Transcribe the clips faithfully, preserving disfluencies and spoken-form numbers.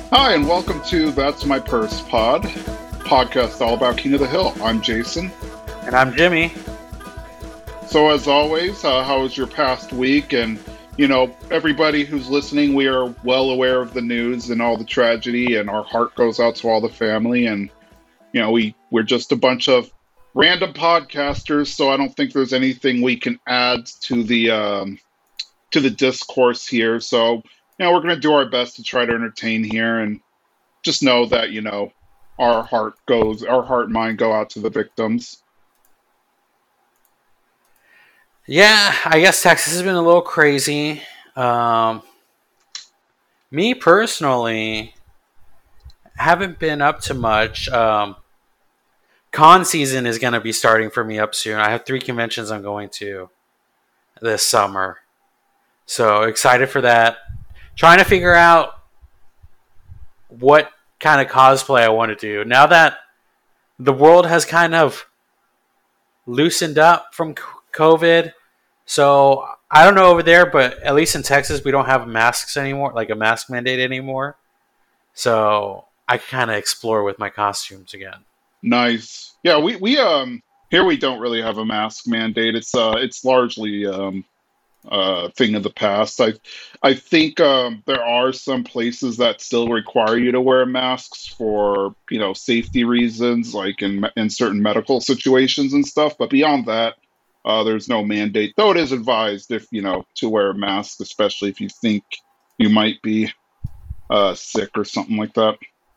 Hi, and welcome to That's My Purse Pod, podcast all about King of the Hill. I'm Jason. And I'm Jimmy. So, as always, uh, how was your past week? And, you know, everybody who's listening, we are well aware of the news and all the tragedy, and our heart goes out to all the family. And, you know, we, we're just a bunch of random podcasters, so I don't think there's anything we can add to the, um, to the discourse here. So, you know, we're going to do our best to try to entertain here, and just know that, you know, our heart goes, our heart and mind go out to the victims. Yeah, I guess Texas has been a little crazy. Um, me personally, haven't been up to much. Um, con season is going to be starting for me up soon. I have three conventions I'm going to this summer. So excited for that. Trying to figure out what kind of cosplay I want to do. Now that the world has kind of loosened up from COVID, so I don't know over there, but at least in Texas, we don't have masks anymore, like a mask mandate anymore. So I can kind of explore with my costumes again. Nice. Yeah, we, we um here we don't really have a mask mandate. It's uh it's largely um uh thing of the past. I I think um there are some places that still require you to wear masks for, you know, safety reasons, like in in certain medical situations and stuff, but beyond that, uh there's no mandate. Though it is advised, if, you know, to wear a mask, especially if you think you might be uh sick or something like that.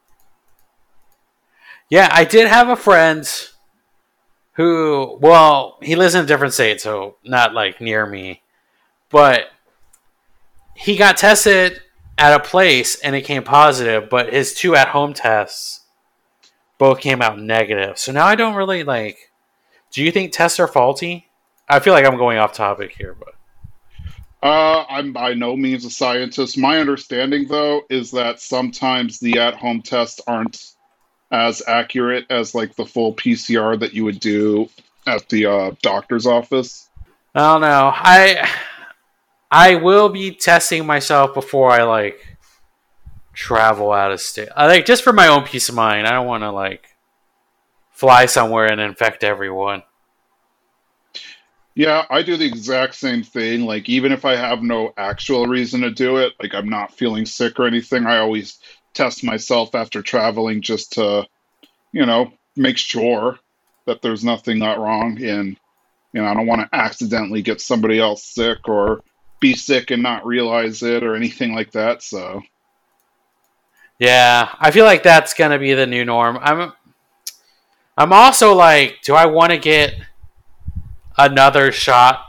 Yeah, I did have a friend who, well, he lives in a different state, so not like near me, but he got tested at a place and it came positive, but his two at-home tests both came out negative. So now I don't really like. Do you think tests are faulty? I feel like I'm going off topic here, but Uh, I'm by no means a scientist. My understanding, though, is that sometimes the at-home tests aren't as accurate as like the full P C R that you would do at the uh, doctor's office. I don't know. I I will be testing myself before I like travel out of state. I like just for my own peace of mind. I don't want to like fly somewhere and infect everyone. Yeah, I do the exact same thing. Like, even if I have no actual reason to do it, like I'm not feeling sick or anything, I always test myself after traveling just to, you know, make sure that there's nothing not wrong. And, you know, I don't want to accidentally get somebody else sick or be sick and not realize it or anything like that. So, Yeah, I feel like that's gonna be the new norm. I'm I'm also like, do I want to get another shot?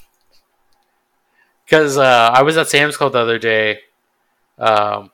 Because uh, I was at Sam's Club the other day, um,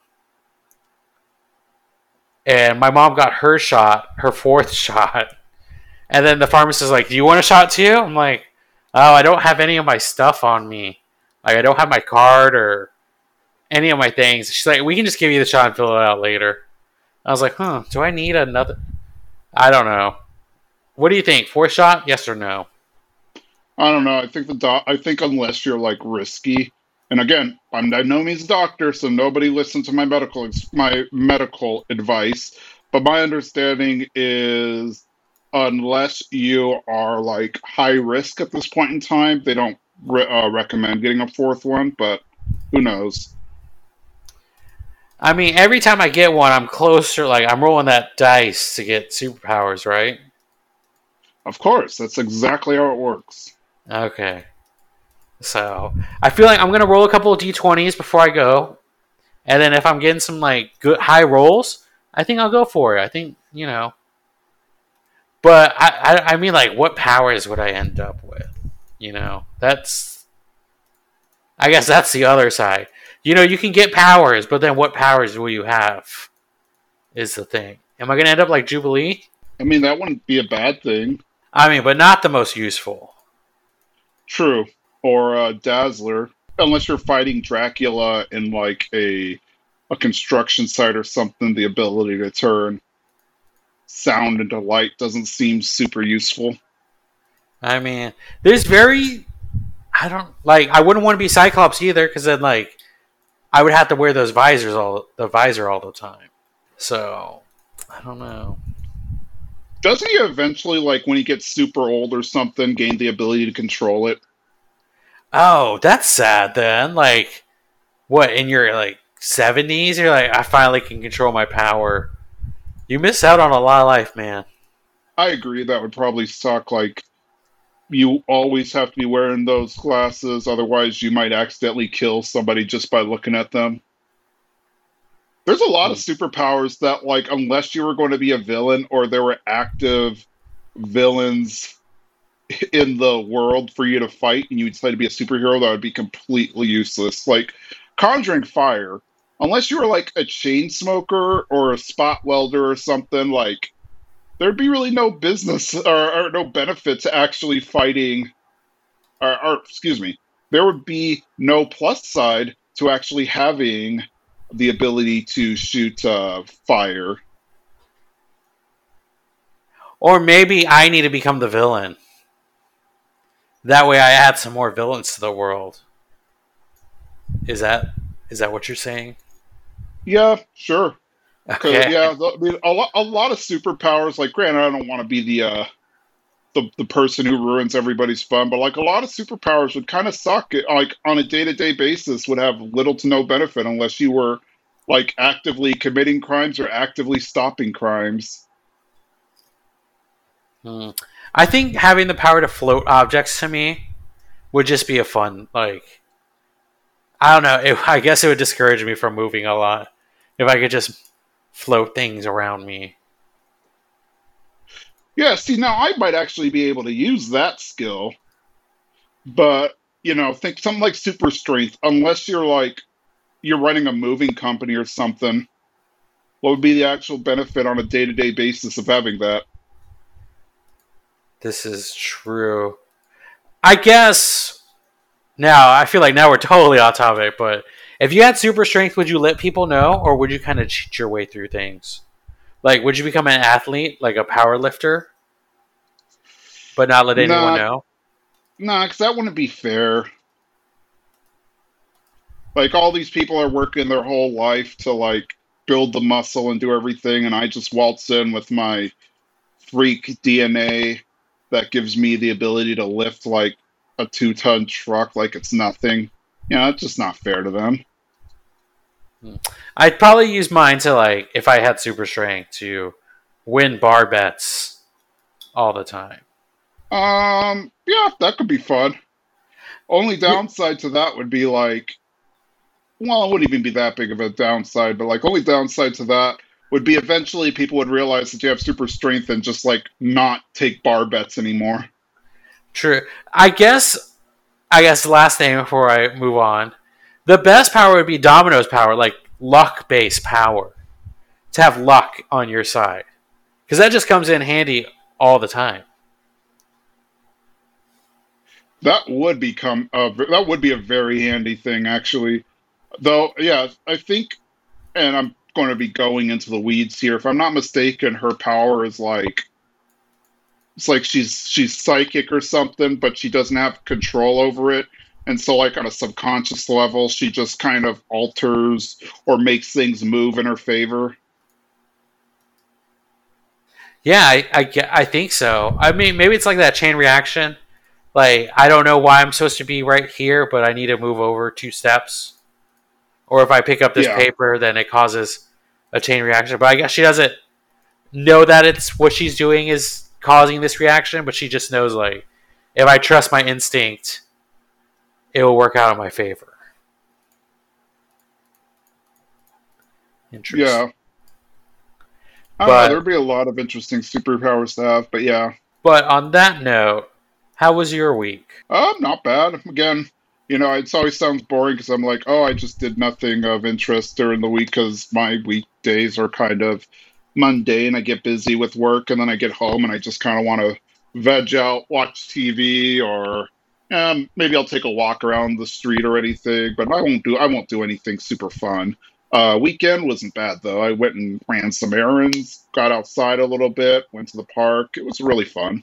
and my mom got her shot, her fourth shot, and then the pharmacist is like, "Do you want a shot too?" I'm like, "Oh, I don't have any of my stuff on me. Like, I don't have my card or any of my things." She's like, "We can just give you the shot and fill it out later." I was like, "Huh? Do I need another?" I don't know. What do you think? Fourth shot? Yes or no? I don't know. I think the doc, I think unless you're like risky, and again, I'm by no means a doctor, so nobody listen to my medical ex- my medical advice. But my understanding is, unless you are like high risk at this point in time, they don't re- uh, recommend getting a fourth one. But who knows? I mean, every time I get one, I'm closer. Like, I'm rolling that dice to get superpowers, right? Of course, that's exactly how it works. Okay. So, I feel like I'm going to roll a couple of d twenties before I go. And then if I'm getting some, like, good high rolls, I think I'll go for it. I think, you know. But, I, I, I mean, like, what powers would I end up with? You know? That's... I guess that's the other side. You know, you can get powers, but then what powers will you have? Is the thing. Am I going to end up like Jubilee? I mean, that wouldn't be a bad thing. I mean, but not the most useful. True. Or uh, Dazzler, unless you're fighting Dracula in like a a construction site or something, the ability to turn sound into light doesn't seem super useful. I mean, there's very... I don't... Like, I wouldn't want to be Cyclops either, because then, like... I would have to wear those visors all the visor all the time. So I don't know. Doesn't he eventually, like when he gets super old or something, gain the ability to control it? Oh, that's sad then. Like, what, in your, like, seventies? You're like, I finally can control my power. You miss out on a lot of life, man. I agree. That would probably suck. Like, you always have to be wearing those glasses, otherwise, you might accidentally kill somebody just by looking at them. There's a lot of Hmm. superpowers that, like, unless you were going to be a villain or there were active villains in the world for you to fight and you decide to be a superhero, that would be completely useless. Like conjuring fire, unless you were like a chain smoker or a spot welder or something, like there'd be really no business or, or no benefit to actually fighting. Or, or excuse me, there would be no plus side to actually having the ability to shoot uh, fire. Or maybe I need to become the villain. That way I add some more villains to the world. Is that is that what you're saying? Yeah, sure. Because Okay. yeah, the, I mean, a lot, a lot of superpowers. Like, granted, I don't want to be the uh, the the person who ruins everybody's fun, but like a lot of superpowers would kind of suck. It, like on a day to day basis, would have little to no benefit unless you were like actively committing crimes or actively stopping crimes. Hmm. I think having the power to float objects to me would just be a fun, like, I don't know. It, I guess it would discourage me from moving a lot if I could just float things around me. Yeah, see, now I might actually be able to use that skill, but you know, think something like super strength. Unless you're like you're running a moving company or something, what would be the actual benefit on a day to day basis of having that? This is true. I guess now I feel like now we're totally off topic, but if you had super strength, would you let people know, or would you kind of cheat your way through things? Like, would you become an athlete, like a power lifter, but not let anyone Nah, know? nah, because that wouldn't be fair. Like all these people are working their whole life to like build the muscle and do everything, and I just waltz in with my freak D N A that gives me the ability to lift like a two ton truck like it's nothing. You know, it's just not fair to them. I'd probably use mine to, like, if I had super strength, to win bar bets all the time. Um, yeah, that could be fun. Only Yeah. downside to that would be like, well, it wouldn't even be that big of a downside, but like, only downside to that would be eventually people would realize that you have super strength and just like not take bar bets anymore. True. I guess. I guess the last thing before I move on, the best power would be Domino's power, like luck based power, to have luck on your side, because that just comes in handy all the time. That would become a, that would be a very handy thing, actually. Though, yeah, I think, and I'm going to be going into the weeds here. If I'm not mistaken, her power is like it's like she's she's psychic or something, but she doesn't have control over it. And so, like on a subconscious level, she just kind of alters or makes things move in her favor. Yeah, I, I, I think so. I mean, maybe it's like that chain reaction. Like, I don't know why I'm supposed to be right here, but I need to move over two steps. Or if I pick up this Yeah, paper, then it causes a chain reaction. But I guess she doesn't know that it's what she's doing is causing this reaction, but she just knows, like, if I trust my instinct, it will work out in my favor. Interesting. yeah. I don't know. But There'd be a lot of interesting superpowers to have, but yeah, but on that note, how was your week? uh, not bad. Again, you know, it always sounds boring because I'm like, oh, I just did nothing of interest during the week because my weekdays are kind of mundane. I get busy with work and then I get home and I just kind of want to veg out, watch T V, or um, maybe I'll take a walk around the street or anything. But I won't do I won't do anything super fun. Uh, weekend wasn't bad though. I went and ran some errands, got outside a little bit, went to the park. It was really fun.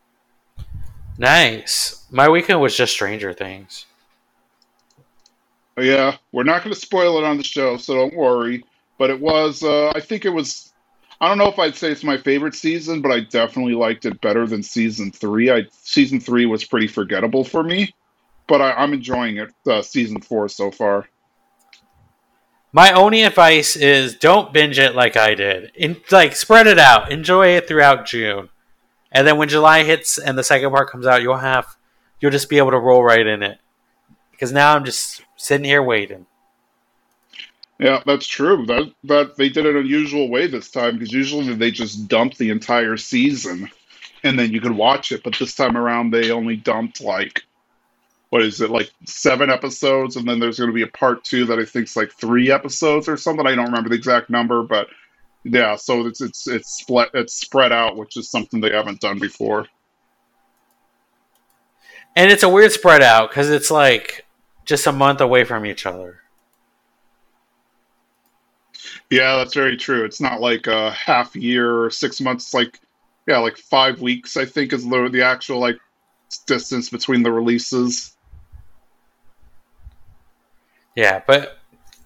Nice. My weekend was just Stranger Things. Yeah, we're not going to spoil it on the show, so don't worry. But it was, uh, I think it was. I don't know if I'd say it's my favorite season, but I definitely liked it better than season three. I season three was pretty forgettable for me, but I, I'm enjoying it. Uh, season four so far. My only advice is don't binge it like I did. In, like spread it out. Enjoy it throughout June. And then when July hits and the second part comes out, you'll have you'll just be able to roll right in it. Because now I'm just sitting here waiting. Yeah, that's true. That that they did it an unusual way this time because usually they just dump the entire season and then you could watch it. But this time around, they only dumped like what is it, like seven episodes, and then there's going to be a part two that I think's like three episodes or something. I don't remember the exact number, but yeah. So it's it's it's split it's spread out, which is something they haven't done before. And it's a weird spread out because it's like just a month away from each other. Yeah, that's very true. It's not like a half year or six months. It's like yeah, like five weeks. I think is the the actual like distance between the releases. Yeah, but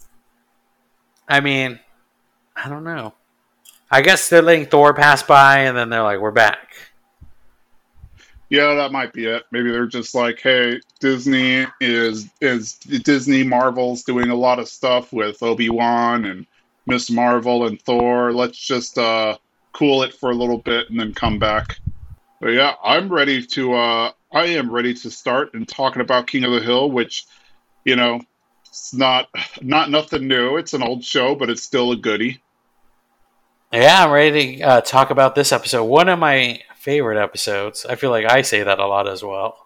I mean, I don't know. I guess they're letting Thor pass by and then they're like, we're back. Yeah, that might be it. Maybe they're just like, hey, Disney is is Disney Marvel's doing a lot of stuff with Obi-Wan and Miss Marvel and Thor. Let's just uh cool it for a little bit and then come back. But yeah, I'm ready to uh I am ready to start and talking about King of the Hill, which, you know, it's not not nothing new. It's an old show, but it's still a goodie. Yeah, I'm ready to uh, talk about this episode. One of my favorite episodes. I feel like I say that a lot as well.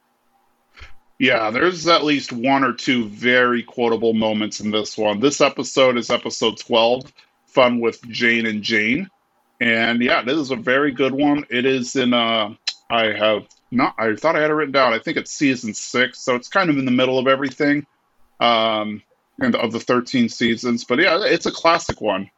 Yeah, there's at least one or two very quotable moments in this one. This episode is episode twelve, Fun with Jane and Jane. And yeah, this is a very good one. It is in uh I have not I thought I had it written down. I think it's season six, so it's kind of in the middle of everything. Um and of the thirteen seasons. But yeah, it's a classic one.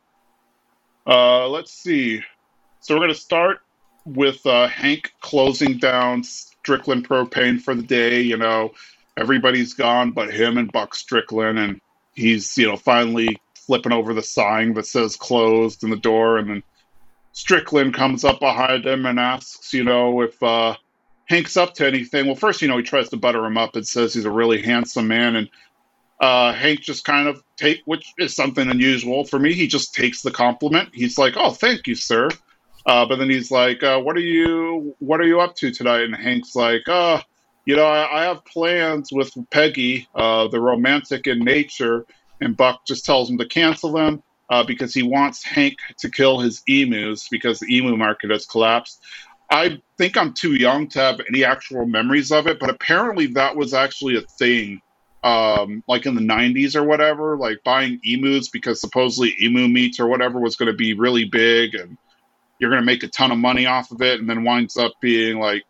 Uh let's see. So we're gonna start with uh, Hank closing down Strickland Propane for the day. You know, everybody's gone but him and Buck Strickland, and he's you know finally flipping over the sign that says closed in the door, and then Strickland comes up behind him and asks, you know, if uh, Hank's up to anything. Well, first, you know, he tries to butter him up and says he's a really handsome man, and uh, Hank just kind of take, which is something unusual for me. He just takes the compliment. He's like, "Oh, thank you, sir." Uh, but then he's like, uh, "What are you? What are you up to tonight?" And Hank's like, "Uh, you know, I, I have plans with Peggy, uh, the romantic in nature." And Buck just tells him to cancel them uh, because he wants Hank to kill his emus because the emu market has collapsed. I think I'm too young to have any actual memories of it, but apparently that was actually a thing, um, like in the nineties or whatever, like buying emus because supposedly emu meat or whatever was going to be really big and you're going to make a ton of money off of it, and then winds up being like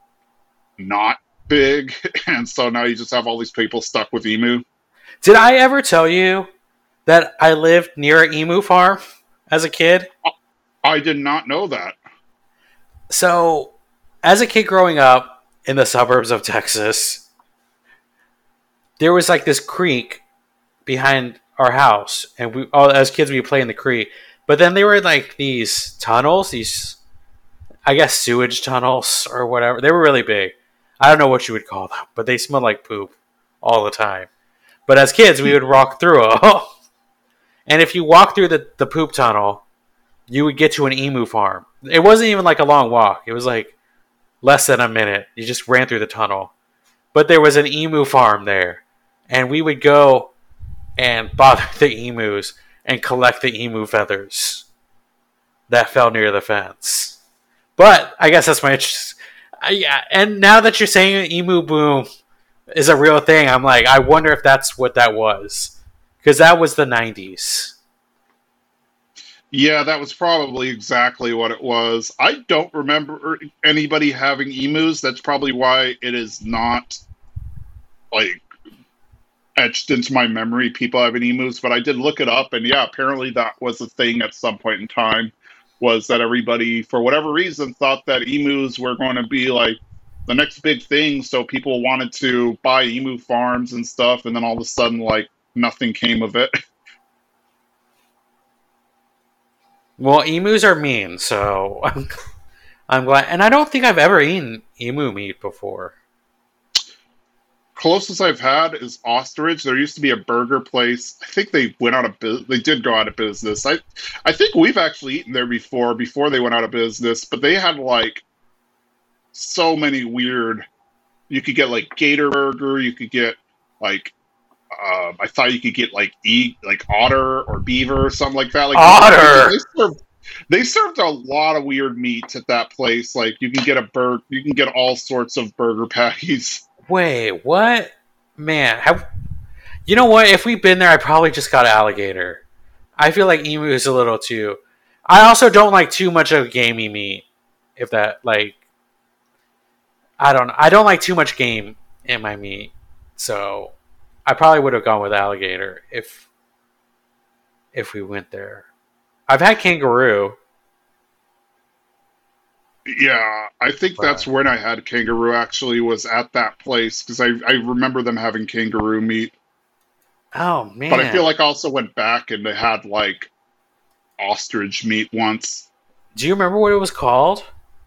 not big. And so now you just have all these people stuck with emu. Did I ever tell you that I lived near an emu farm as a kid? I did not know that. So, as a kid growing up in the suburbs of Texas, there was like this creek behind our house, and we all as kids we would play in the creek. But then there were like these tunnels, these I guess sewage tunnels or whatever. They were really big. I don't know what you would call them, but they smelled like poop all the time. But as kids, we would walk through them. And if you walk through the, the poop tunnel, you would get to an emu farm. It wasn't even like a long walk. It was like less than a minute. You just ran through the tunnel. But there was an emu farm there. And we would go and bother the emus and collect the emu feathers that fell near the fence. But I guess that's my interest. Yeah, and now that you're saying emu boom is a real thing, I'm like, I wonder if that's what that was. Because that was the nineties. Yeah, that was probably exactly what it was. I don't remember anybody having emus. That's probably why it is not like etched into my memory, people having emus. But I did look it up, and yeah, apparently that was a thing at some point in time. Was that everybody, for whatever reason, thought that emus were going to be like the next big thing. So people wanted to buy emu farms and stuff, and then all of a sudden, like nothing came of it. Well, emus are mean, so I'm, I'm glad. And I don't think I've ever eaten emu meat before. Closest I've had is ostrich. There used to be a burger place. I think they went out of business. They did go out of business. I, I think we've actually eaten there before. Before they went out of business, but they had like so many weird. You could get like gator burger. You could get like. Uh, I thought you could get like e like otter or beaver or something like that. Like Otter. They served, they served a lot of weird meats at that place. Like you can get a burger. You can get all sorts of burger patties. Wait, what? Man, have, you know what? If we've been there, I probably just got alligator. I feel like emu is a little too. I also don't like too much of gamey meat. If that, like, I don't know. I don't like too much game in my meat. So I probably would have gone with alligator if if we went there. I've had kangaroo. Yeah, I think But, that's when I had kangaroo actually was at that place because I, I remember them having kangaroo meat. oh, man. But I feel like I also went back and they had like ostrich meat once. Do you remember what it was called?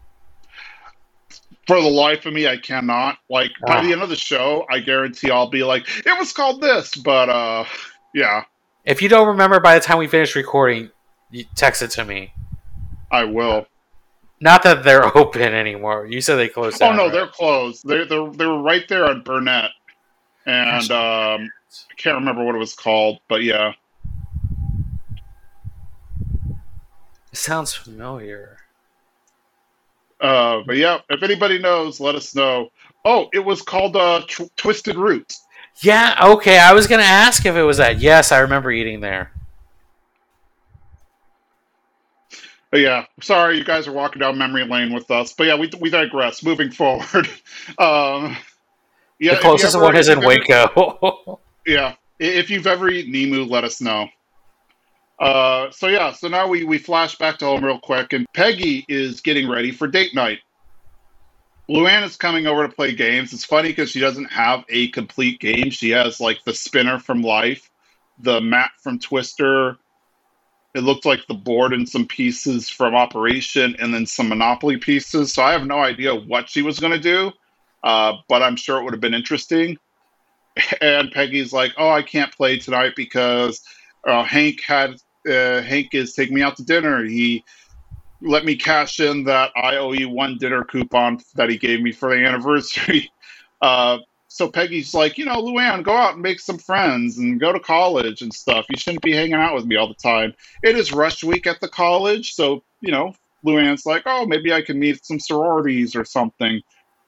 For the life of me, I cannot. Like by the Ah. end of the show, I guarantee I'll be like, it was called this, but uh yeah, If you don't remember by the time we finish recording, you text it to me. I will. Not that they're open anymore. You said they closed Oh down. no, right? they're closed. They they they were right there on Burnett, and um, I can't remember what it was called, but yeah. It sounds familiar. Uh, but yeah, if anybody knows, let us know. Oh, it was called uh, Tw- Twisted Roots. Yeah, okay. I was going to ask if it was that. Yes, I remember eating there. But yeah, sorry, you guys are walking down memory lane with us. But yeah, we we digress. Moving forward, um, yeah, The if you closest ever- one is if in you've ever- Waco. Yeah, i- if you've ever eaten emu, let us know. Uh, so yeah, so now we we flash back to home real quick, and Peggy is getting ready for date night. Luann is coming over to play games. It's funny because she doesn't have a complete game. She has like the spinner from Life, the map from Twister. It looked like the board and some pieces from Operation, and then some Monopoly pieces. So I have no idea what she was going to do, uh, but I'm sure it would have been interesting. And Peggy's like, "Oh, I can't play tonight because uh, Hank had uh, Hank is taking me out to dinner. He let me cash in that I O E one dinner coupon that he gave me for the anniversary." Uh, so Peggy's like, "You know, Luann, go out and make some friends and go to college and stuff. You shouldn't be hanging out with me all the time." It is rush week at the college, so you know, Luann's like, "Oh, maybe I can meet some sororities or something."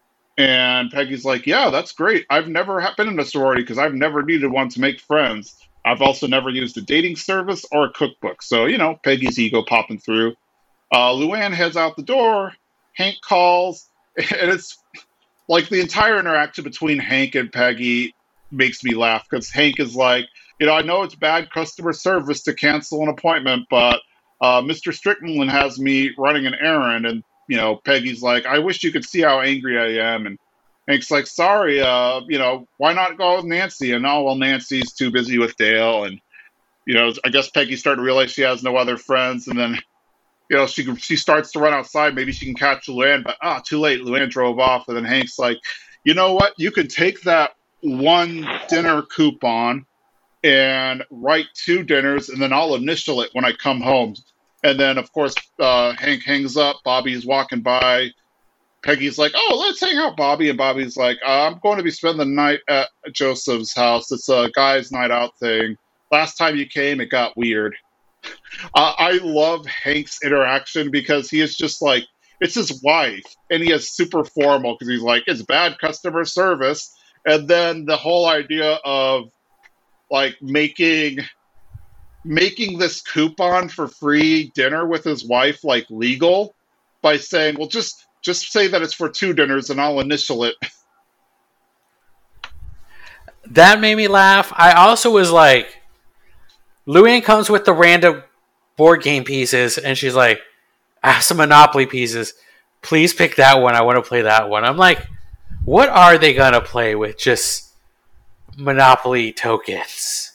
And Peggy's like, "Yeah, that's great. I've never ha- been in a sorority because I've never needed one to make friends. I've also never used a dating service or a cookbook." So, you know, Peggy's ego popping through. Uh, Luann heads out the door. Hank calls. And it's like the entire interaction between Hank and Peggy makes me laugh because Hank is like, "You know, I know it's bad customer service to cancel an appointment, but uh, Mister Strickland has me running an errand." And you know, Peggy's like, "I wish you could see how angry I am." And Hank's like, "Sorry, uh, you know, why not go with Nancy?" And oh, well, Nancy's too busy with Dale. And, you know, I guess Peggy's starting to realize she has no other friends. And then, you know, she she starts to run outside. Maybe she can catch Luann, but ah, too late. Luann drove off. And then Hank's like, "You know what? You can take that one dinner coupon and write two dinners, and then I'll initial it when I come home." And then, of course, uh, Hank hangs up. Bobby's walking by. Peggy's like, "Oh, let's hang out, Bobby." And Bobby's like, uh, "I'm going to be spending the night at Joseph's house. It's a guy's night out thing. Last time you came, it got weird." Uh, I love Hank's interaction because he is just like, it's his wife, and he is super formal because he's like, "It's bad customer service." And then the whole idea of like making making this coupon for free dinner with his wife like legal by saying, "Well, just just say that it's for two dinners and I'll initial it." That made me laugh. I also was like, Luann comes with the random board game pieces, and she's like, "I have some Monopoly pieces. Please pick that one. I want to play that one." I'm like, What are they gonna play with? Just Monopoly tokens?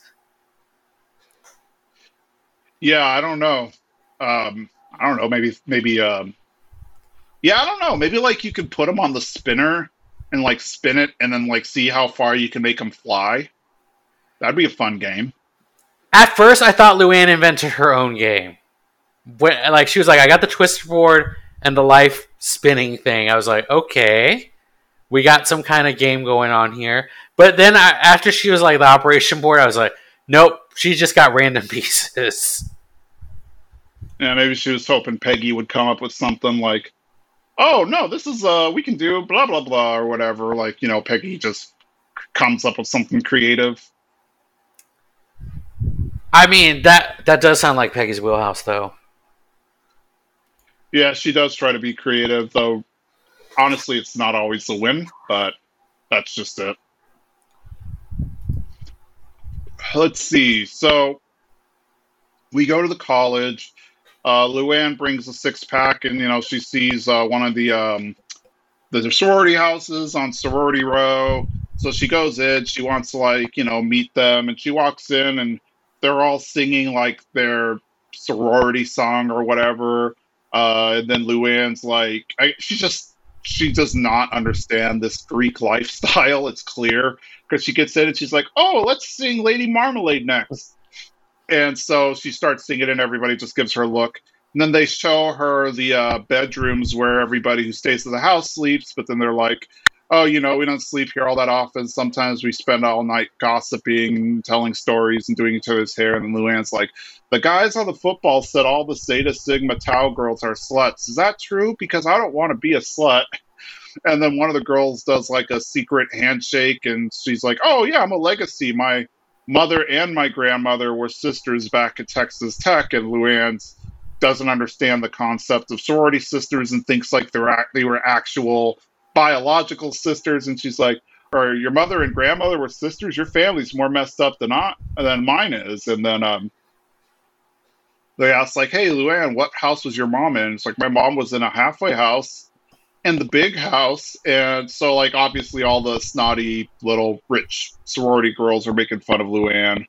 Yeah, I don't know. Um, I don't know. Maybe, maybe. Um, yeah, I don't know. Maybe like you could put them on the spinner and like spin it, and then like see how far you can make them fly. That'd be a fun game. At first, I thought Luann invented her own game. When, like she was like, I got the twister board and the life spinning thing. I was like, okay, we got some kind of game going on here. But then I, after she was like the operation board, I was like, nope, she just got random pieces. Yeah, maybe she was hoping Peggy would come up with something like, "Oh no, this is uh, we can do blah blah blah" or whatever. Like you know, Peggy just comes up with something creative. I mean that that does sound like Peggy's wheelhouse, though. Yeah, she does try to be creative, though. Honestly, it's not always the win, but that's just it. Let's see. So we go to the college. Uh, Luann brings a six pack, and you know she sees uh, one of the um, the sorority houses on Sorority Row. So she goes in. She wants to like you know meet them, and she walks in, and they're all singing like their sorority song or whatever. Uh, and then Luann's like, I, she just she does not understand this Greek lifestyle. It's clear because she gets in and she's like, "Oh, let's sing Lady Marmalade next." And so she starts singing, and everybody just gives her a look. And then they show her the uh, bedrooms where everybody who stays at the house sleeps. But then they're like, "Oh, you know, we don't sleep here all that often. Sometimes we spend all night gossiping and telling stories and doing each other's hair." And then Luann's like, "The guys on the football said all the Zeta Sigma Tau girls are sluts. Is that true? Because I don't want to be a slut." And then one of the girls does like a secret handshake, and she's like, "Oh yeah, I'm a legacy. My mother and my grandmother were sisters back at Texas Tech." And Luann doesn't understand the concept of sorority sisters and thinks like they're act- they were actual biological sisters. And she's like, "Or your mother and grandmother were sisters? Your family's more messed up than not than mine is." And then um, they ask like, "Hey, Luann, what house was your mom in?" It's like, "My mom was in a halfway house and the big house." And so like obviously all the snotty little rich sorority girls are making fun of Luann.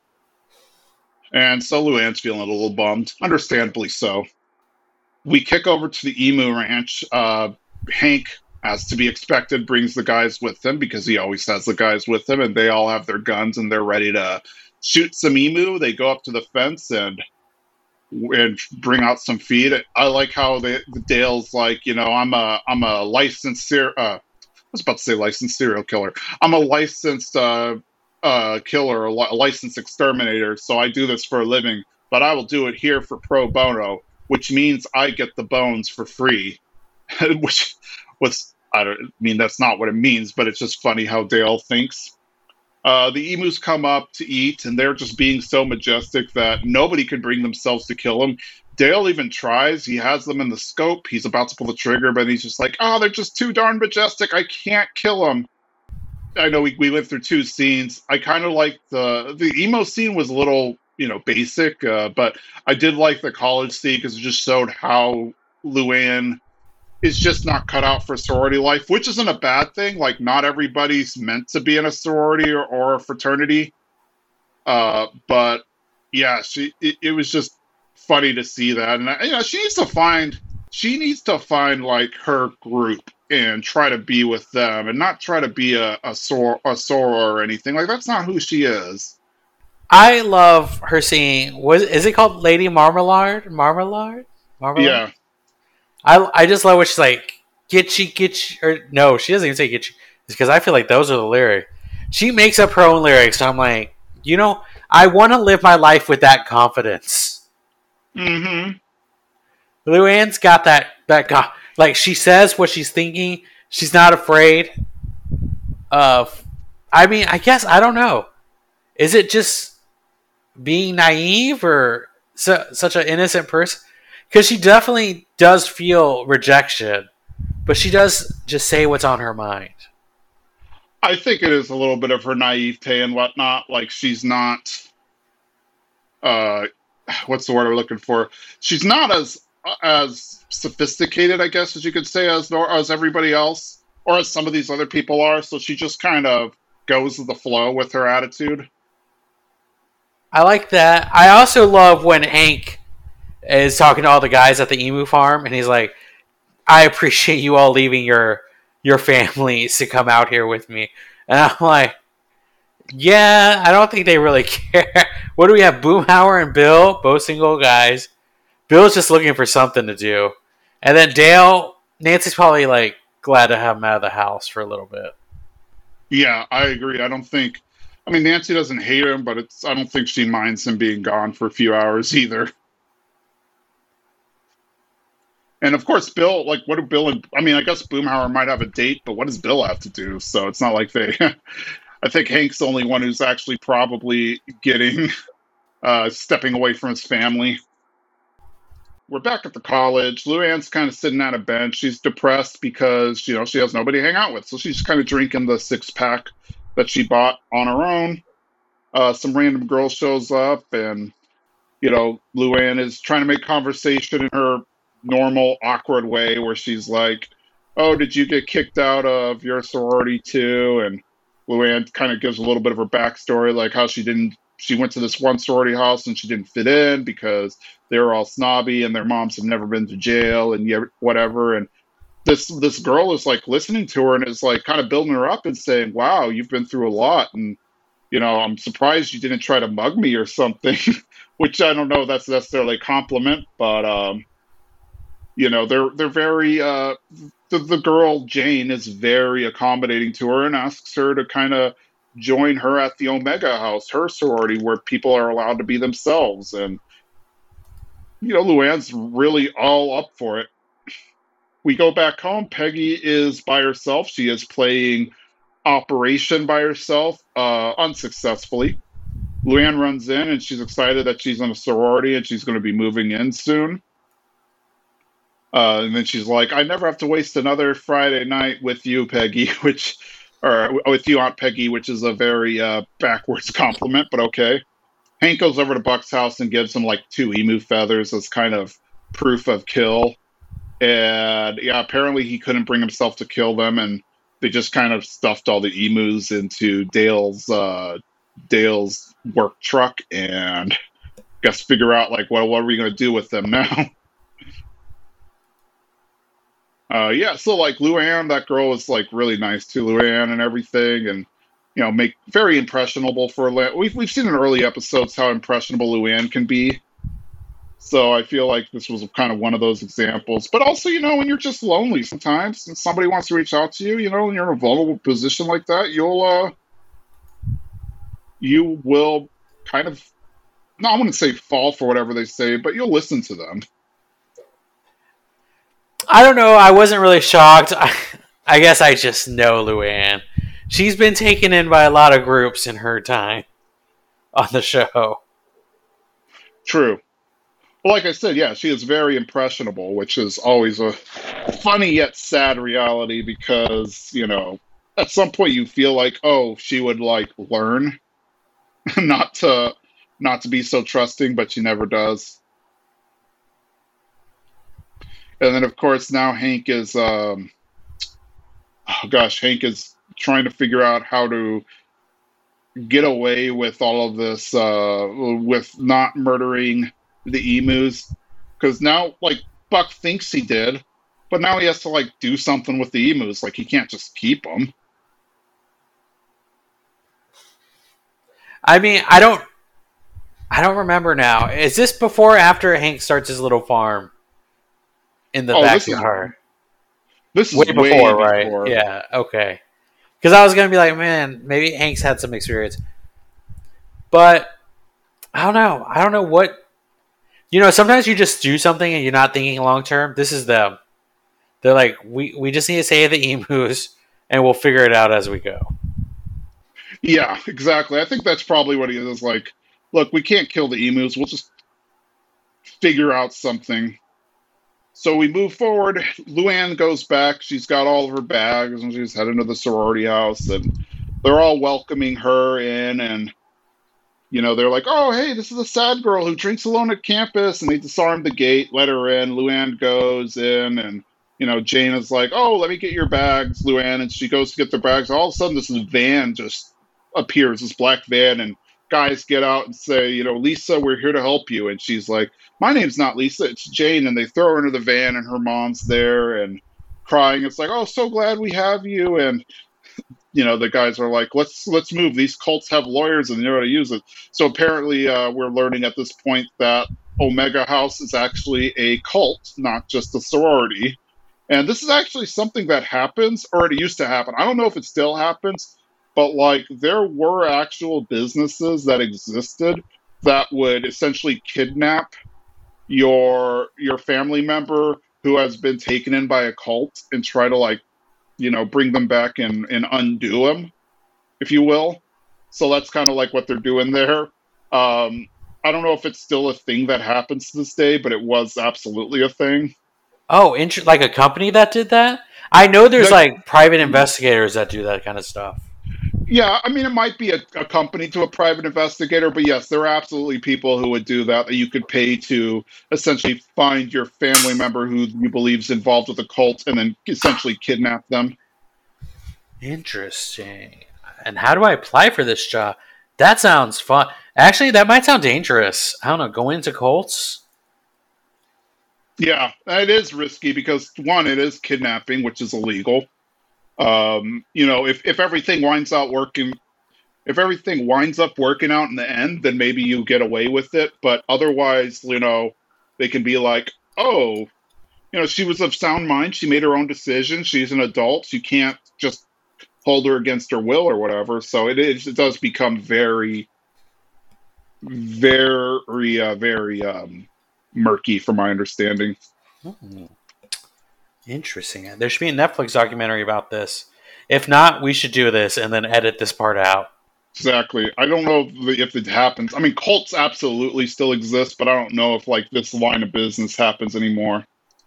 And so Luann's feeling a little bummed, understandably so. We kick over to the Emu Ranch. Uh, Hank, as to be expected, brings the guys with him because he always has the guys with him, and they all have their guns and they're ready to shoot some emu. They go up to the fence and and bring out some feed. I like how they, the Dale's like, you know, I'm a I'm a licensed ser- uh, I was about to say licensed serial killer. I'm a licensed uh, uh, killer, a, li- a licensed exterminator, so I do this for a living. But I will do it here for pro bono, which means I get the bones for free. Which was, I don't mean that's not what it means, but it's just funny how Dale thinks. Uh, the emus come up to eat, and they're just being so majestic that nobody can bring themselves to kill them. Dale even tries. He has them in the scope. He's about to pull the trigger, but he's just like, "Oh, they're just too darn majestic. I can't kill them." I know we, we went through two scenes. I kind of like the the emo scene was a little, you know, basic, uh, but I did like the college scene because it just showed how Luann is just not cut out for sorority life, which isn't a bad thing. Like, not everybody's meant to be in a sorority or, or a fraternity. Uh, but yeah, she it, it was just funny to see that, and you know, she needs to find she needs to find like her group and try to be with them, and not try to be a a sor a soror or anything. Like, that's not who she is. I love her singing. Was is it called Lady Marmalade? Marmalade? Marmalade? Yeah, I I just love what she's like. Get you, get you, or no, she doesn't even say get you. It's because I feel like those are the lyrics. She makes up her own lyrics. So I'm like, you know, I want to live my life with that confidence. mm-hmm. Luann's got that that go- like she says what she's thinking. She's not afraid of. I mean, I guess I don't know. Is it just being naive or su- such an innocent person? Because she definitely does feel rejection, but she does just say what's on her mind. I think it is a little bit of her naivete and whatnot. Like, she's not, uh, what's the word I'm looking for? She's not as as sophisticated, I guess, as you could say, as as everybody else. or as some of these other people are. So she just kind of goes with the flow with her attitude. I like that. I also love when Hank is talking to all the guys at the emu farm, and he's like, "I appreciate you all leaving your your families to come out here with me." And I'm like, "Yeah, I don't think they really care." What do we have? Boomhauer and Bill, both single guys. Bill's just looking for something to do, and then Dale. Nancy's probably like glad to have him out of the house for a little bit. Yeah, I agree. I don't think. I mean, Nancy doesn't hate him, but it's. I don't think she minds him being gone for a few hours either. And of course, Bill. Like, what do Bill and? I mean, I guess Boomhauer might have a date, but what does Bill have to do? So it's not like they. I think Hank's the only one who's actually probably getting uh, stepping away from his family. We're back at the college. Luann's kind of sitting on a bench. She's depressed because, you know, she has nobody to hang out with. So she's kind of drinking the six pack that she bought on her own. Uh, some random girl shows up, and, you know, Luann is trying to make conversation in her normal, awkward way where she's like, "Oh, did you get kicked out of your sorority too?" And Luann kind of gives a little bit of her backstory, like how she didn't, she went to this one sorority house and she didn't fit in because they were all snobby and their moms have never been to jail and yet whatever. And this this girl is like listening to her and is like kind of building her up and saying, "Wow, you've been through a lot, and you know, I'm surprised you didn't try to mug me or something." Which I don't know if that's necessarily a compliment, but um, you know, they're they're very uh, the the girl Jane is very accommodating to her and asks her to kind of join her at the Omega House, her sorority, where people are allowed to be themselves. And you know, Luann's really all up for it. We go back home. Peggy is by herself. She is playing Operation by herself, uh, unsuccessfully. Luann runs in and she's excited that she's in a sorority and she's going to be moving in soon. Uh, and then she's like, "I never have to waste another Friday night with you, Peggy," which, or with you, Aunt Peggy, which is a very uh, backwards compliment, but okay. Hank goes over to Buck's house and gives him like two emu feathers as kind of proof of kill. And yeah, apparently he couldn't bring himself to kill them, and they just kind of stuffed all the emus into Dale's uh, Dale's work truck, and guess figure out like, well, what are we going to do with them now? Uh, yeah, so like Luann, that girl is like really nice to Luann and everything, and you know, make very impressionable for. La- we've we've seen in early episodes how impressionable Luann can be. So I feel like this was kind of one of those examples. But also, you know, when you're just lonely sometimes and somebody wants to reach out to you, you know, when you're in a vulnerable position like that, you'll uh, you will kind of, no, I wouldn't say fall for whatever they say, but you'll listen to them. I don't know. I wasn't really shocked. I, I guess I just know Luann. She's been taken in by a lot of groups in her time on the show. True. Well, like I said, yeah, she is very impressionable, which is always a funny yet sad reality because, you know, at some point you feel like, oh, she would like learn not to not to be so trusting, but she never does. And then of course now Hank is um oh gosh, Hank is trying to figure out how to get away with all of this uh with not murdering the emus, because now like Buck thinks he did, but now he has to like do something with the emus. Like he can't just keep them. I mean, I don't, I don't remember now. Is this before or after Hank starts his little farm in the Oh, this is backyard? this Way is way before, right? before. Yeah. Okay. Because I was gonna be like, man, maybe Hank's had some experience, but I don't know. I don't know what. You know, sometimes you just do something and you're not thinking long term. This is them. They're like, we, we just need to save the emus and we'll figure it out as we go. Yeah, exactly. I think that's probably what he is. Like, look, we can't kill the emus. We'll just figure out something. So we move forward. Luann goes back. She's got all of her bags and she's heading to the sorority house, and they're all welcoming her in. And you know, they're like, "Oh, hey, this is a sad girl who drinks alone at campus," and they disarm the gate, let her in. Luann goes in, and you know, Jane is like, "Oh, let me get your bags, Luann," and she goes to get the bags. All of a sudden, this van just appears, this black van, and guys get out and say, you know, "Lisa, we're here to help you." And she's like, "My name's not Lisa, it's Jane." And they throw her into the van, and her mom's there and crying. It's like, "Oh, so glad we have you." And you know, the guys are like, let's let's move. These cults have lawyers and they know how to use it. So apparently, uh, we're learning at this point that Omega House is actually a cult, not just a sorority. And this is actually something that happens, or it used to happen. I don't know if it still happens, but like there were actual businesses that existed that would essentially kidnap your your family member who has been taken in by a cult and try to like, you know, bring them back and, and undo them, if you will. So that's kind of like what they're doing there. Um, I don't know if it's still a thing that happens to this day, but it was absolutely a thing. Oh, inter- like a company that did that? I know there's Like, like private investigators that do that kind of stuff. yeah, I mean, it might be a, a company to a private investigator, but yes, there are absolutely people who would do that, that you could pay to essentially find your family member who you believe is involved with a cult and then essentially kidnap them. Interesting. And how do I apply for this job? That sounds fun. Actually, that might sound dangerous. I don't know. Go into cults? Yeah, it is risky because, one, it is kidnapping, which is illegal. Um, you know, if, if everything winds out working, if everything winds up working out in the end, then maybe you get away with it. But otherwise, you know, they can be like, oh, you know, she was of sound mind. She made her own decision. She's an adult. You can't just hold her against her will or whatever. So it is, it does become very, very, uh, very um, murky from my understanding. Hmm. Interesting. There should be a Netflix documentary about this. If not, we should do this and then edit this part out. Exactly. I don't know if, if it happens. I mean, cults absolutely still exist, but I don't know if like this line of business happens anymore.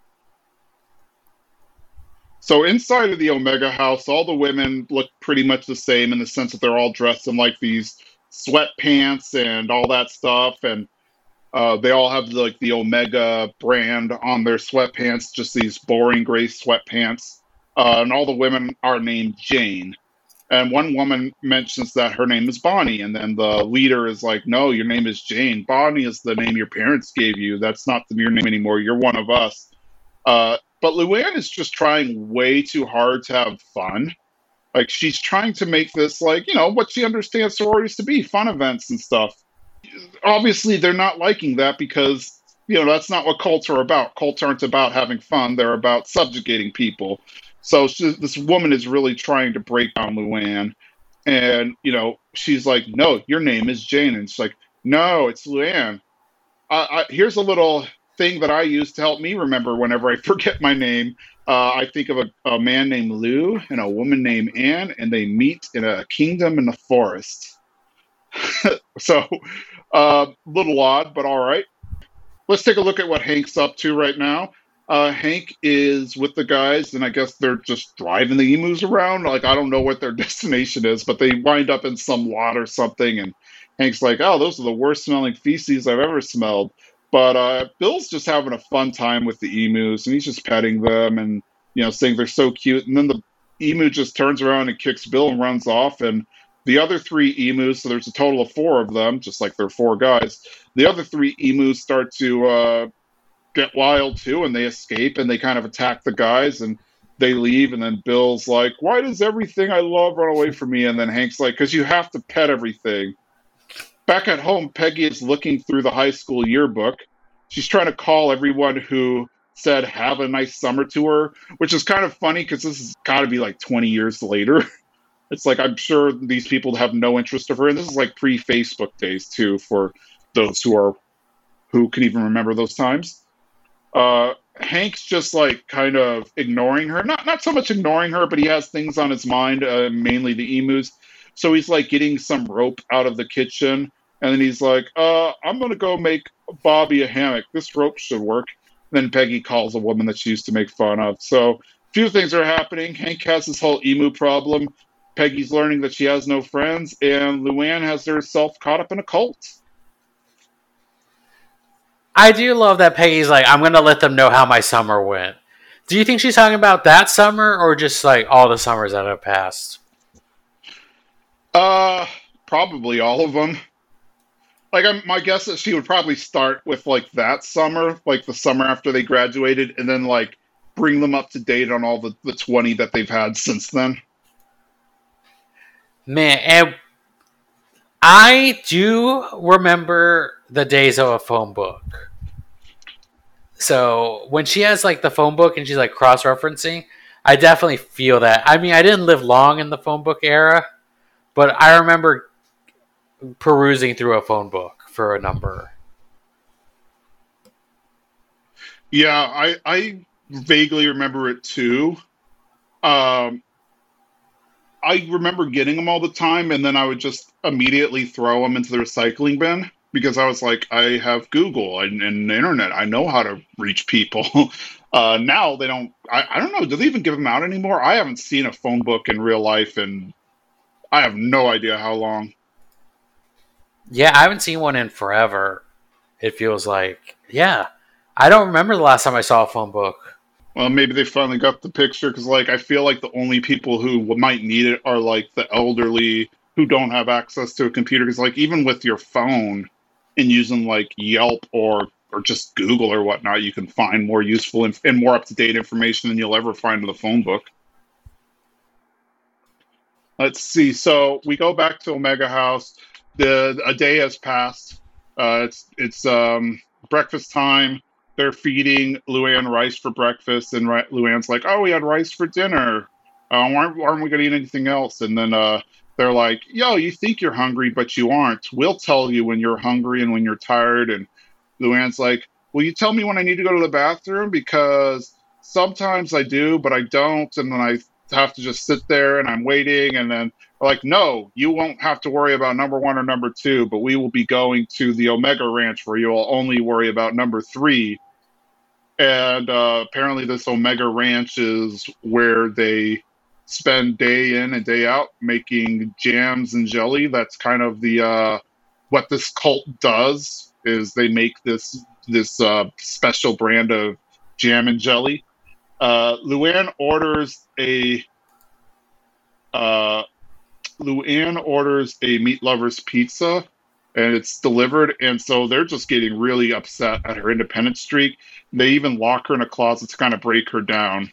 So inside of the Omega House, all the women look pretty much the same in the sense that they're all dressed in like these sweatpants and all that stuff, and uh, they all have like the Omega brand on their sweatpants, just these boring gray sweatpants. Uh, and all the women are named Jane. And one woman mentions that her name is Bonnie, and then the leader is like, "No, your name is Jane. Bonnie is the name your parents gave you. That's not the, your name anymore. You're one of us." Uh, but Luann is just trying way too hard to have fun. Like, she's trying to make this, like, you know, what she understands sororities to be, fun events and stuff. Obviously, they're not liking that because, you know, that's not what cults are about. Cults aren't about having fun. They're about subjugating people. So she, this woman is really trying to break down Luann. And, you know, she's like, "No, your name is Jane." And she's like, "No, it's Luann. I, I, here's a little thing that I use to help me remember whenever I forget my name. Uh, I think of a, a man named Lou and a woman named Anne, and they meet in a kingdom in the forest." So, a uh, little odd, but all right. Let's take a look at what Hank's up to right now. Uh, Hank is with the guys, and I guess they're just driving the emus around. Like, I don't know what their destination is, but they wind up in some lot or something, and Hank's like, "Oh, those are the worst smelling feces I've ever smelled." But uh, Bill's just having a fun time with the emus, and he's just petting them and, you know, saying they're so cute. And then the emu just turns around and kicks Bill and runs off. And the other three emus, so there's a total of four of them, just like there are four guys. The other three emus start to uh, get wild too, and they escape and they kind of attack the guys and they leave. And then Bill's like, "Why does everything I love run away from me?" And then Hank's like, "Because you have to pet everything." Back at home, Peggy is looking through the high school yearbook. She's trying to call everyone who said "have a nice summer" to her, which is kind of funny because this has got to be like twenty years later. It's like, I'm sure these people have no interest of her. And this is like pre-Facebook days too, for those who are who can even remember those times. Uh, Hank's just like kind of ignoring her. Not not so much ignoring her, but he has things on his mind, uh, mainly the emus. So he's like getting some rope out of the kitchen. And then he's like, uh, "I'm going to go make Bobby a hammock. This rope should work." And then Peggy calls a woman that she used to make fun of. So a few things are happening. Hank has this whole emu problem. Peggy's learning that she has no friends. And Luann has herself caught up in a cult. I do love that Peggy's like, "I'm going to let them know how my summer went." Do you think she's talking about that summer or just like all the summers that have passed? Uh, Probably all of them. Like, I'm, my guess is she would probably start with like that summer, like the summer after they graduated, and then like bring them up to date on all the, the twenty that they've had since then. Man, and I do remember the days of a phone book. So when she has like the phone book and she's like cross referencing, I definitely feel that. I mean, I didn't live long in the phone book era, but I remember perusing through a phone book for a number. Yeah, I I vaguely remember it too. Um, I remember getting them all the time, and then I would just immediately throw them into the recycling bin because I was like, I have Google and, and the internet. I know how to reach people. Uh, now they don't. I, I don't know. Do they even give them out anymore? I haven't seen a phone book in real life, and I have no idea how long. Yeah, I haven't seen one in forever. It feels like, yeah. I don't remember the last time I saw a phone book. Well, maybe they finally got the picture because, like, I feel like the only people who might need it are like the elderly who don't have access to a computer. Because, like, even with your phone and using like Yelp or or just Google or whatnot, you can find more useful and, and more up to date information than you'll ever find in the phone book. Let's see. So we go back to Omega House. The a day has passed. Uh, it's it's um, breakfast time. They're feeding Luann rice for breakfast, and Ri- Luann's like, "Oh, we had rice for dinner. Uh, why aren't, aren't we going to eat anything else?" And then uh, they're like, "Yo, you think you're hungry, but you aren't. We'll tell you when you're hungry and when you're tired." And Luann's like, "Will you tell me when I need to go to the bathroom? Because sometimes I do, but I don't, and then I have to just sit there and I'm waiting." And then they're like, "No, you won't have to worry about number one or number two, but we will be going to the Omega Ranch where you'll only worry about number three." And uh, apparently, this Omega Ranch is where they spend day in and day out making jams and jelly. That's kind of the uh, what this cult does is they make this this uh, special brand of jam and jelly. Uh, Luann orders a uh, Luann orders a meat lovers pizza, and it's delivered. And so they're just getting really upset at her independent streak. They even lock her in a closet to kind of break her down.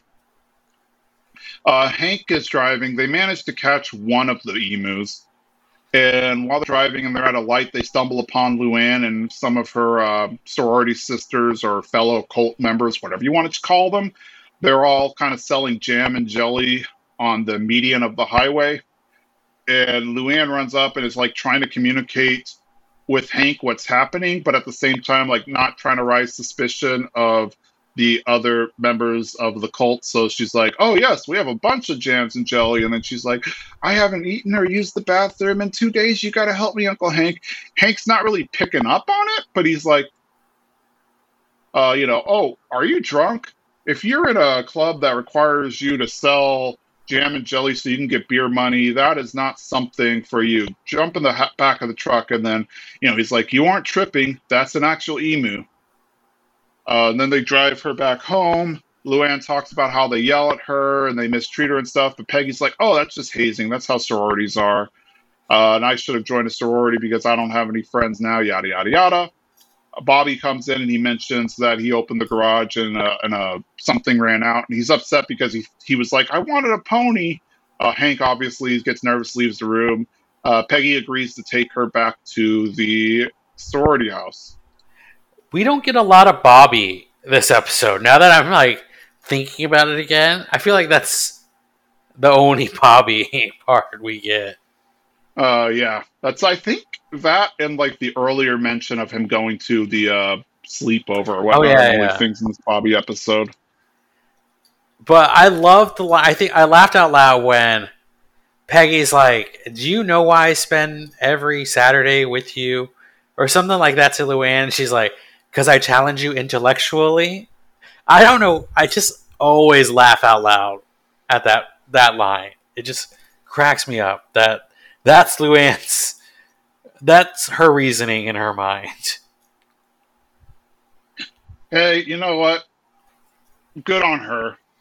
Uh, Hank is driving. They manage to catch one of the emus. And while they're driving and they're at a light, they stumble upon Luann and some of her uh, sorority sisters or fellow cult members, whatever you want to call them. They're all kind of selling jam and jelly on the median of the highway. And Luann runs up and is like trying to communicate with Hank what's happening, but at the same time, like not trying to raise suspicion of the other members of the cult. So she's like, "Oh yes, we have a bunch of jams and jelly." And then she's like, "I haven't eaten or used the bathroom in two days. You got to help me, Uncle Hank." Hank's not really picking up on it, but he's like, uh, you know, "Oh, are you drunk? If you're in a club that requires you to sell jam and jelly so you can get beer money, that is not something for you. Jump in the ha- back of the truck." And then, you know, he's like, "You aren't tripping. That's an actual emu." Uh, and then they drive her back home. Luann talks about how they yell at her and they mistreat her and stuff. But Peggy's like, "Oh, that's just hazing. That's how sororities are. Uh, and I should have joined a sorority because I don't have any friends now, yada, yada, yada." Bobby comes in and he mentions that he opened the garage and, uh, and uh, something ran out. And he's upset because he, he was like, "I wanted a pony." Uh, Hank obviously gets nervous, leaves the room. Uh, Peggy agrees to take her back to the sorority house. We don't get a lot of Bobby this episode. Now that I'm like thinking about it again, I feel like that's the only Bobby part we get. Uh, yeah, that's I think that and like the earlier mention of him going to the uh, sleepover or Oh whatnot are yeah, the only yeah. things in this Bobby episode. But I love the. I think I laughed out loud when Peggy's like, "Do you know why I spend every Saturday with you?" Or something like that to Luann. She's like, "Because I challenge you intellectually." I don't know. I just always laugh out loud at that that line. It just cracks me up. That that's Luann's. That's her reasoning in her mind. Hey, you know what? Good on her.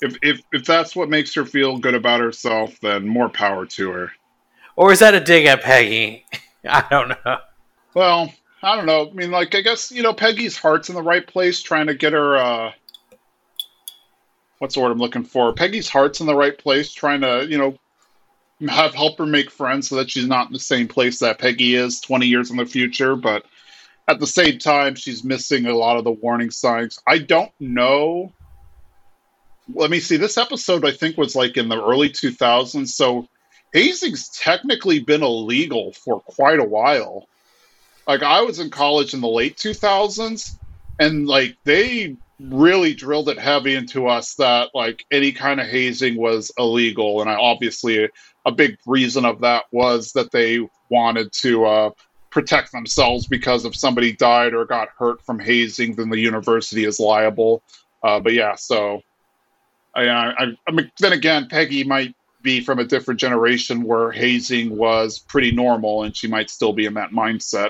If, if if that's what makes her feel good about herself, then more power to her. Or is that a dig at Peggy? I don't know. Well, I don't know. I mean, like, I guess, you know, Peggy's heart's in the right place, trying to get her, uh, what's the word I'm looking for? Peggy's heart's in the right place, trying to, you know, have help her make friends so that she's not in the same place that Peggy is twenty years in the future. But at the same time, she's missing a lot of the warning signs. I don't know. Let me see. This episode, I think, was like in the early two thousands. So hazing's technically been illegal for quite a while. Like, I was in college in the late two thousands, and like they really drilled it heavy into us that like any kind of hazing was illegal. And I obviously a big reason of that was that they wanted to uh, protect themselves, because if somebody died or got hurt from hazing, then the university is liable. Uh, but yeah, so I, I, I mean, then again, Peggy might be from a different generation where hazing was pretty normal, and she might still be in that mindset.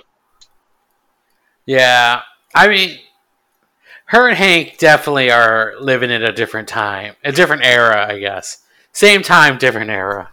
Yeah, I mean, her and Hank definitely are living in a different time, a different era, I guess. Same time, different era.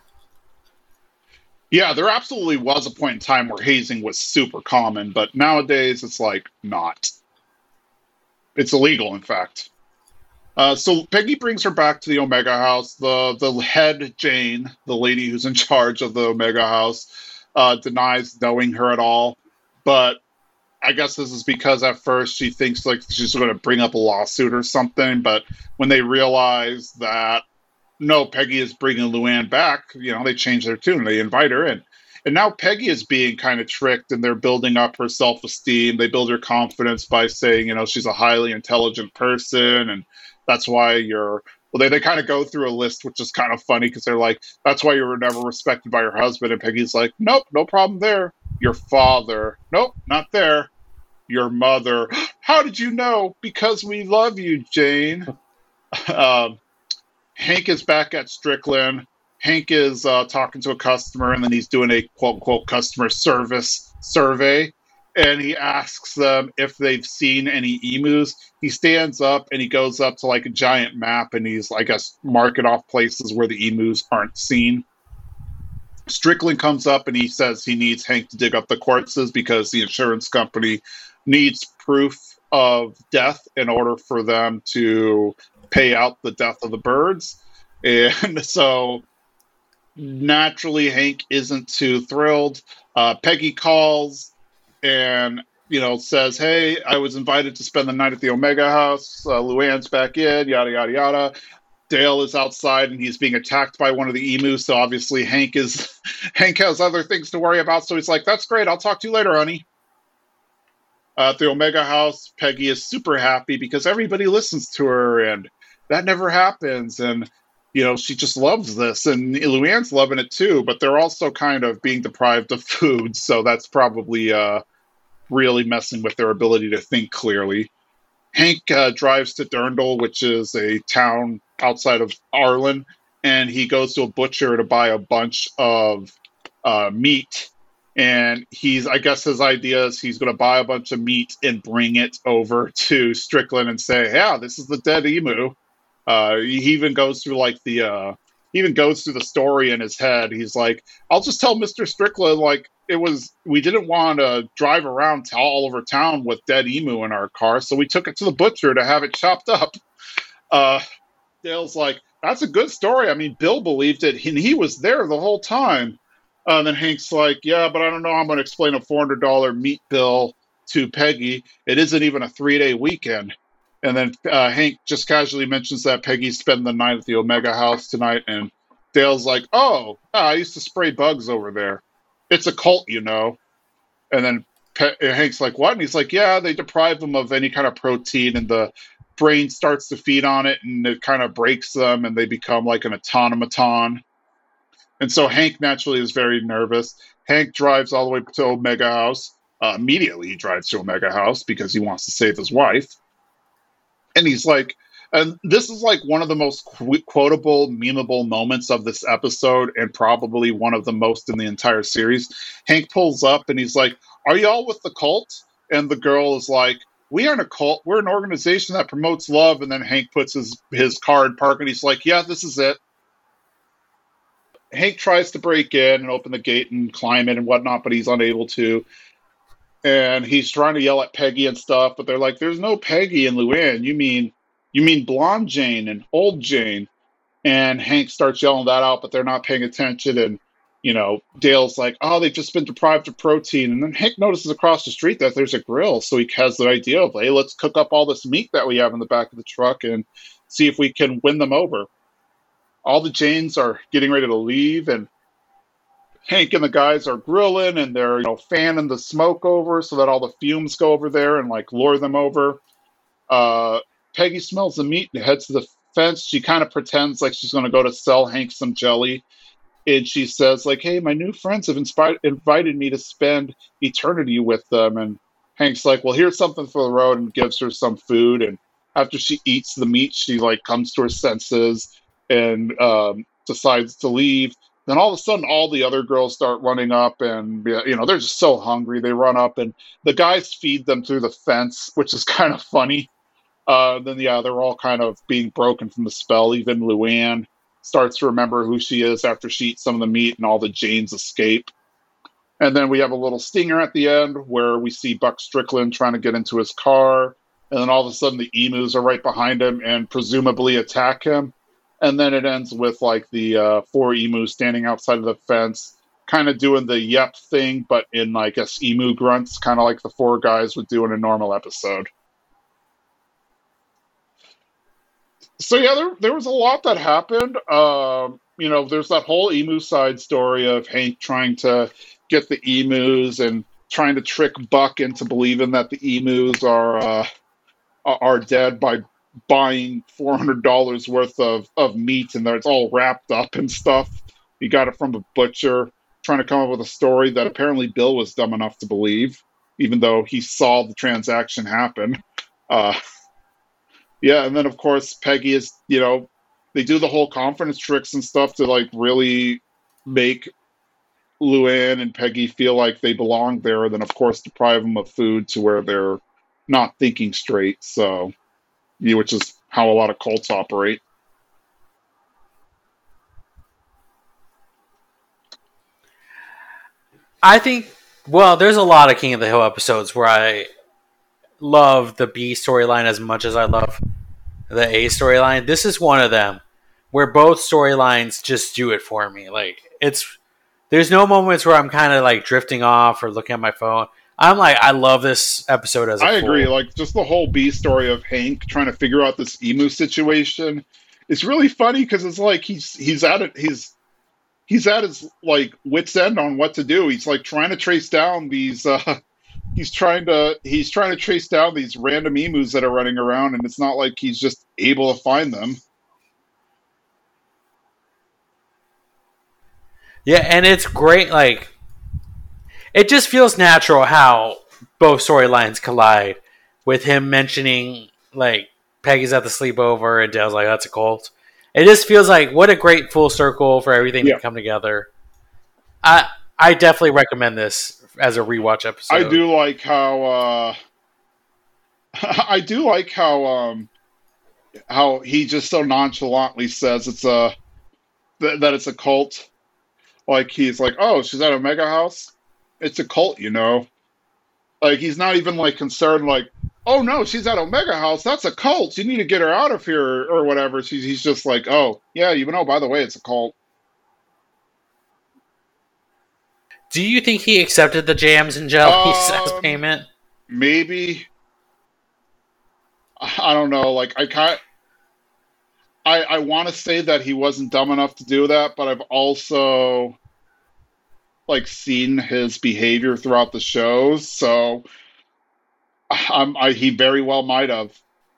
Yeah, there absolutely was a point in time where hazing was super common, but nowadays it's like not. It's illegal, in fact. Uh, so Peggy brings her back to the Omega House. The the head, Jane, the lady who's in charge of the Omega House, uh, denies knowing her at all. But I guess this is because at first she thinks like she's going to bring up a lawsuit or something. But when they realize that, no, Peggy is bringing Luann back, you know, they change their tune. They invite her in. And now Peggy is being kind of tricked, and they're building up her self-esteem. They build her confidence by saying, you know, she's a highly intelligent person, and that's why you're... Well, they, they kind of go through a list, which is kind of funny, because they're like, that's why you were never respected by your husband. And Peggy's like, nope, no problem there. Your father. Nope, not there. Your mother. How did you know? Because we love you, Jane. um, Hank is back at Strickland. Hank is uh, talking to a customer, and then he's doing a quote-unquote customer service survey, and he asks them if they've seen any emus. He stands up, and he goes up to like a giant map, and he's, I guess, marking off places where the emus aren't seen. Strickland comes up, and he says he needs Hank to dig up the corpses because the insurance company needs proof of death in order for them to pay out the death of the birds. And so naturally Hank isn't too thrilled. uh, Peggy calls and, you know, says, hey, I was invited to spend the night at the Omega House. uh, Luann's back in, yada yada yada. Dale is outside, and he's being attacked by one of the emus, so obviously Hank is Hank has other things to worry about, so he's like, that's great, I'll talk to you later, honey. Uh, at the Omega House, Peggy is super happy because everybody listens to her, and that never happens. And, you know, she just loves this. And Luann's loving it too, but they're also kind of being deprived of food. So that's probably uh, really messing with their ability to think clearly. Hank uh, drives to Durndal, which is a town outside of Arlen, and he goes to a butcher to buy a bunch of uh, meat. And he's, I guess his idea is he's going to buy a bunch of meat and bring it over to Strickland and say, yeah, this is the dead emu. Uh, he even goes through like the, uh, he even goes through the story in his head. He's like, I'll just tell Mister Strickland, like, it was, we didn't want to drive around to all over town with dead emu in our car, so we took it to the butcher to have it chopped up. Uh, Dale's like, that's a good story. I mean, Bill believed it, and he was there the whole time. Uh, and then Hank's like, yeah, but I don't know how I'm going to explain a four hundred dollars meat bill to Peggy. It isn't even a three-day weekend. And then uh, Hank just casually mentions that Peggy's spending the night at the Omega House tonight. And Dale's like, oh, yeah, I used to spray bugs over there. It's a cult, you know. And then Pe- Hank's like, what? And he's like, yeah, they deprive them of any kind of protein, and the brain starts to feed on it, and it kind of breaks them, and they become like an automaton. And so Hank naturally is very nervous. Hank drives all the way to Omega House. Uh, immediately he drives to Omega House because he wants to save his wife. And he's like, and this is like one of the most qu- quotable, memeable moments of this episode, and probably one of the most in the entire series. Hank pulls up and he's like, are y'all with the cult? And the girl is like, we aren't a cult. We're an organization that promotes love. And then Hank puts his, his card park and he's like, yeah, this is it. Hank tries to break in and open the gate and climb in and whatnot, but he's unable to. And he's trying to yell at Peggy and stuff, but they're like, there's no Peggy and Luann. You mean, you mean blonde Jane and old Jane. And Hank starts yelling that out, but they're not paying attention. And, you know, Dale's like, oh, they've just been deprived of protein. And then Hank notices across the street that there's a grill. So he has the idea of, hey, let's cook up all this meat that we have in the back of the truck and see if we can win them over. All the Janes are getting ready to leave, and Hank and the guys are grilling, and they're, you know, fanning the smoke over so that all the fumes go over there and, like, lure them over. Uh, Peggy smells the meat and heads to the fence. She kind of pretends like she's going to go to sell Hank some jelly. And she says, like, hey, my new friends have inspired, invited me to spend eternity with them. And Hank's like, well, here's something for the road, and gives her some food. And after she eats the meat, she, like, comes to her senses and um, decides to leave. Then all of a sudden, all the other girls start running up, and, you know, they're just so hungry. They run up, and the guys feed them through the fence, which is kind of funny. Uh, then, yeah, they're all kind of being broken from the spell. Even Luann starts to remember who she is after she eats some of the meat, and all the Janes escape. And then we have a little stinger at the end where we see Buck Strickland trying to get into his car. And then all of a sudden, the emus are right behind him and presumably attack him. And then it ends with, like, the uh, four emus standing outside of the fence, kind of doing the yep thing, but in, I guess, emu grunts, kind of like the four guys would do in a normal episode. So, yeah, there, there was a lot that happened. Um, you know, there's that whole emu side story of Hank trying to get the emus and trying to trick Buck into believing that the emus are uh, are dead by buying four hundred dollars worth of, of meat, and that it's all wrapped up and stuff. He got it from a butcher, trying to come up with a story that apparently Bill was dumb enough to believe, even though he saw the transaction happen. Uh, yeah, and then, of course, Peggy is, you know, they do the whole confidence tricks and stuff to, like, really make Luann and Peggy feel like they belong there, and then, of course, deprive them of food to where they're not thinking straight, so... Yeah, which is how a lot of cults operate. I think, well, there's a lot of King of the Hill episodes where I love the B storyline as much as I love the A storyline. This is one of them where both storylines just do it for me. Like, it's, there's no moments where I'm kind of like drifting off or looking at my phone. I'm like, I love this episode as a I full. agree. Like, just the whole B story of Hank trying to figure out this emu situation. It's really funny because it's like he's he's at it. He's he's at his like wit's end on what to do. He's like trying to trace down these. Uh, he's trying to he's trying to trace down these random emus that are running around, and it's not like he's just able to find them. Yeah, and it's great. Like, it just feels natural how both storylines collide, with him mentioning, like, Peggy's at the sleepover and Dale's like, that's a cult. It just feels like, what a great full circle for everything yeah. to come together. I I definitely recommend this as a rewatch episode. I do like how uh, I do like how um, how he just so nonchalantly says it's a th- that it's a cult. Like, he's like, oh, she's at a mega house? It's a cult, you know. Like, he's not even, like, concerned, like, oh, no, she's at Omega House. That's a cult. You need to get her out of here or whatever. She's, he's just like, oh, yeah, you know, by the way, it's a cult. Do you think he accepted the jams and jellies um, as payment? Maybe. I don't know. Like, I kind I, I want to say that he wasn't dumb enough to do that, but I've also... like seen his behavior throughout the shows, so um, I, he very well might have.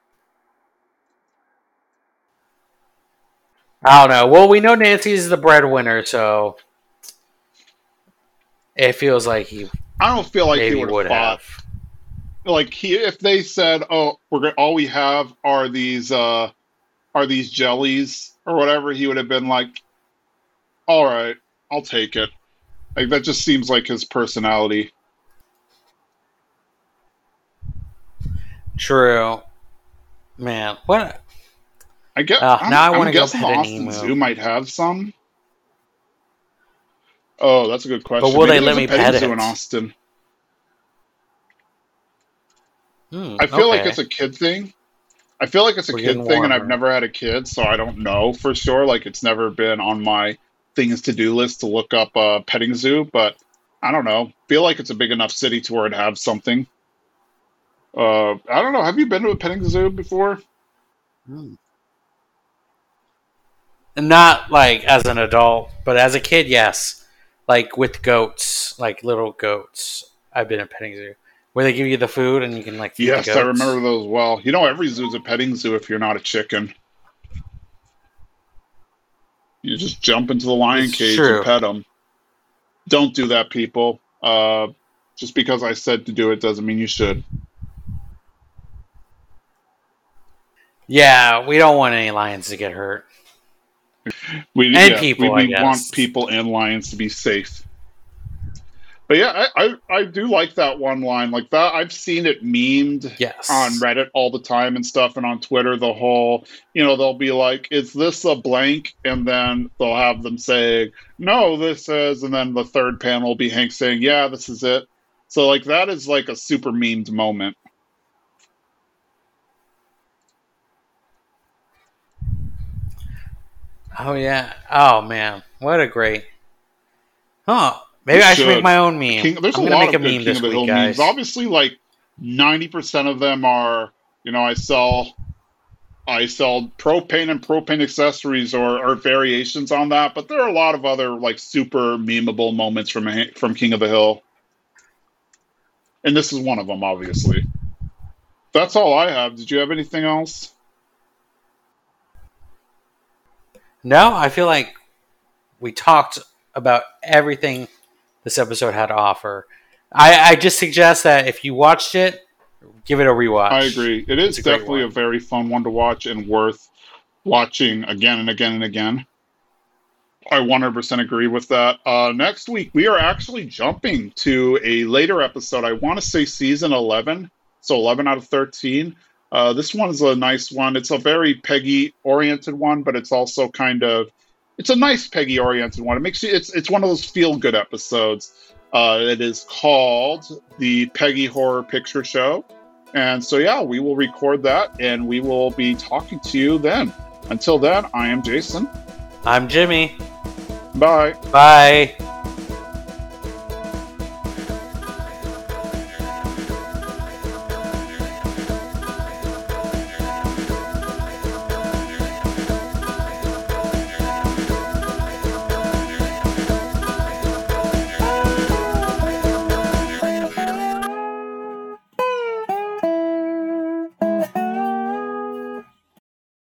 I don't know. Well, we know Nancy's the breadwinner, so it feels like he. I don't feel like he would have fought. Have. Like he, if they said, "Oh, we're gonna, all we have are these, uh, are these jellies or whatever," he would have been like, "All right, I'll take it." Like, that just seems like his personality. True. Man, what? I get. Uh, I'm, now I I'm want to go guessing the pet an Austin emu. Zoo might have some. Oh, that's a good question. But will Maybe they let there's me a petting pet zoo it? in Austin. Hmm, I feel like okay. it's a kid thing. I feel like it's a We're kid getting thing, and I've warmer. never had a kid, so I don't know for sure. Like, it's never been on my things to do list to look up a petting zoo, but I don't know. Feel like it's a big enough city to where it have something. Uh, I don't know. Have you been to a petting zoo before? Hmm. Not like as an adult, but as a kid, yes. Like with goats, like little goats. I've been at petting zoo where they give you the food and you can like feed the Yes, I remember goats. those well. You know, every zoo's a petting zoo if you're not a chicken. You just jump into the lion It's cage and true. pet them. Don't do that, people. Uh, just because I said to do it doesn't mean you should. Yeah, we don't want any lions to get hurt. We And yeah, we, people, I we want guess. people and lions to be safe. But yeah, I, I, I do like that one line. Like that, I've seen it memed on Yes. Reddit all the time and stuff, and on Twitter, the whole, you know, they'll be like, "Is this a blank?" And then they'll have them say, "No, this is," and then the third panel will be Hank saying, "Yeah, this is it." So like that is like a super memed moment. Oh yeah. Oh man, what a great. Huh? You Maybe I should make should. my own meme. King, there's I'm a gonna lot make a of good meme King of this the week, Hill memes. guys. Obviously, like ninety percent of them are, you know, I sell I sell propane and propane accessories or, or variations on that, but there are a lot of other like super memeable moments from from King of the Hill, and this is one of them, obviously. That's all I have. Did you have anything else? No, I feel like we talked about everything this episode had to offer. I, I just suggest that if you watched it, give it a I rewatch. agree. It It's is a great definitely one. a very fun one to watch and worth watching again and again and again. I one hundred percent agree with that. Uh, next week, we are actually jumping to a later episode. I want to say season eleven. So eleven out of thirteen. Uh, this one is a nice one. It's a very Peggy oriented one, but it's also kind of, it's a nice Peggy oriented one. It makes you, it's, it's one of those feel good episodes. Uh, it is called the Peggy Horror Picture Show. And so, yeah, we will record that and we will be talking to you then. Until then, I am Jason. I'm Jimmy. Bye. Bye.